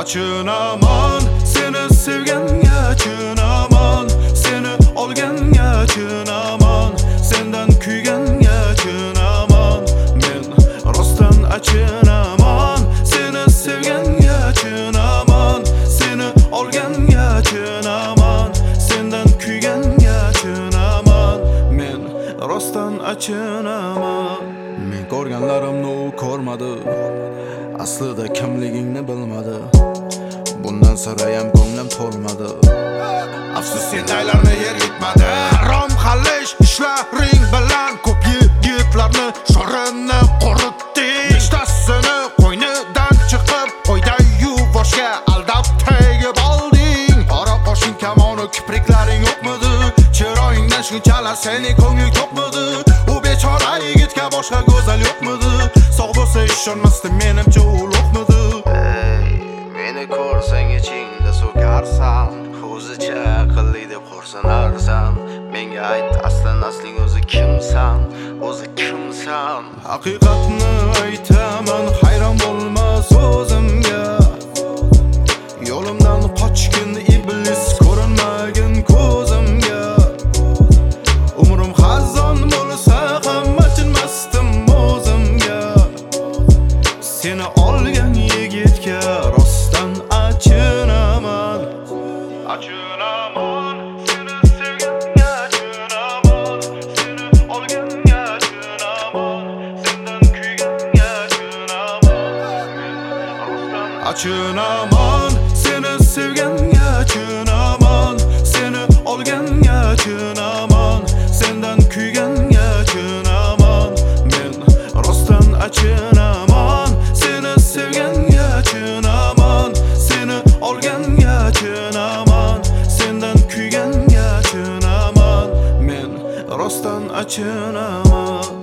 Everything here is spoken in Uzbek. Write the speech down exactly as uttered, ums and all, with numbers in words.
Achinaman, seni sevganga achinaman, seni olganga achinaman, sendan kuyganga achinaman. Men rostdan achinaman, seni sevganga achinaman, seni olganga achinaman, sendan kuyganga achinaman. Men rostdan achinaman. Men ko'rganlarimni u ko'rmadi, aslida kimligingni bilmadi. Bundan sirayam ko'nglim to'lmadi. Afsus, sendaylarni yer yutmadi. Harom xallish ishlaring bilan ko'p yigitlarni shorini quritding. Nechtasini qo'ynidan chiqib qo'yday yuvoshga aldab tegib olding. Qora qoshing, kamoni, kipriklaring yo'qmidi? Chiroyingdan shunchalar seni ko'ngling to'qmidi? U bechora yigitga boshqa go'zal yo'qmidi? Sog' bo'lsa ishonmasdim, menimcha u lo'qmidi. Meni ko'rsang ichingda so'karsan, o'zicha aqlli deb xo'rsanarsan. Menga ayt, aslan asling o'zi kimsan? O'zi kimsan? Haqiqatni aytaman, hayron bo'lma so'zimga. Yo'limdan qochgin iblis, ko'rinmagin ko'zimga. Umrim xazon bo'lsa ham achinmasdim o'zimga. Seni olgan yigitga rostdan achinaman. Achinaman, seni sevganga achinaman, seni olganga achinaman, sendan kuyganga achinaman. Achinaman, seni sevganga achinaman, seni olganga achinaman, sendan kuyganga achinaman. Men rostdan achinaman, seni sevganga achinaman, seni olganga achinaman, sendan kuyganga achinaman. Men rostdan achinaman.